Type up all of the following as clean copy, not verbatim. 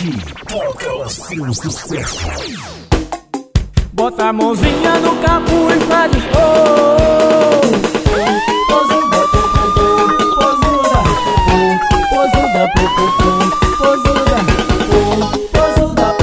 Aqui toca o seu sucesso. Bota a mãozinha no capu e faz show. Posuda, posuda, posuda, posuda, posuda,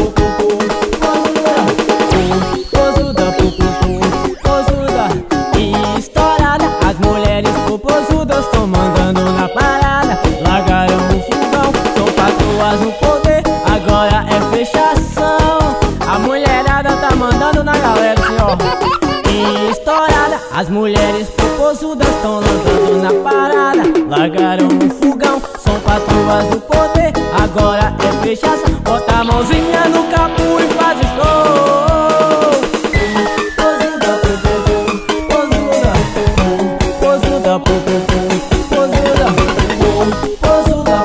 posuda. E estourada, as mulheres popozudas estão mandando na parada. Largaram o fogão, são patroas no poder, agora é fechação. A mulherada tá mandando na galera, assim, ó. E estourada, as mulheres popozudas estão andando na parada. Largaram o fogão, são patroas do poder, agora é fechação. Bota a mãozinha no capu e faz show. Posuda, posuda, posuda, posuda, posuda, posuda,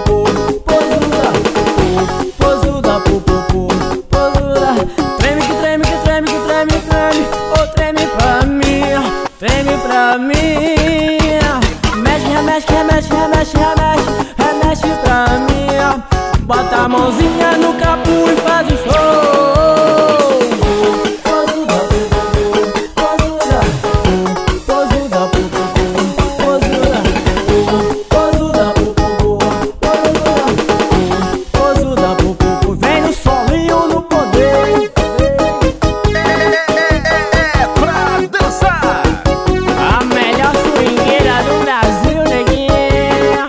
posuda, posuda. Treme que treme, que treme, que treme, treme. Oh, treme pra mim, treme pra mim. Mexe, remexe, remexe, remexe, remexe, remexe pra mim. Bota a mãozinha no capu e faz o show. Posuda, posuda, posuda, posuda, posuda, posuda. Vem no solinho no poder. É pra dançar. A melhor swingueira do Brasil, neguinha.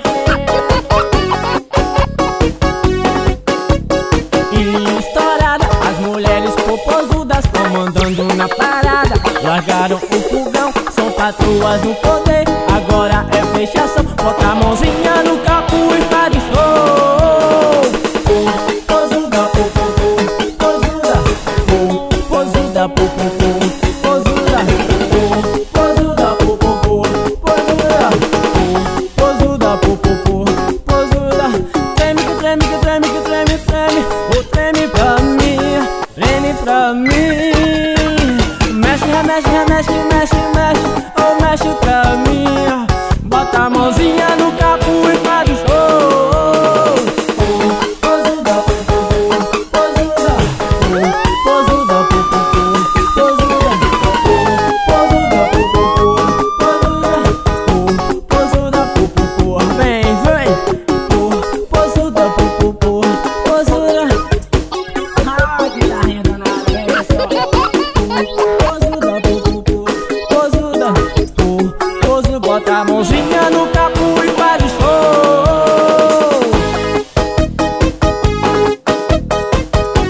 E estourada, as mulheres popozudas estão mandando na parada. Largaram o fogão, são patroas no poder, agora é fechação. Bota a mãozinha no capu e faz show. Posuda, posuda, posuda, posuda, posuda, posuda, posuda. Treme que treme, que treme, que treme, treme. Oh, treme pra mim, treme pra mim. Mexe, remexe, remexe, mexe, mexe. Oh, mexe pra mim. Bota a mãozinha no capu e faz show. Posuda, posuda, posuda, posuda, posuda, posuda. Vem, vem. Posuda, posuda. Ah, que da renda nada, vem só. Posuda, posuda, posuda. Bota a mãozinha no capu e faz show.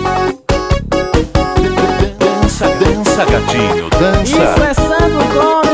Dança, dança, gatinho, dança. Isso é Santo Gomes.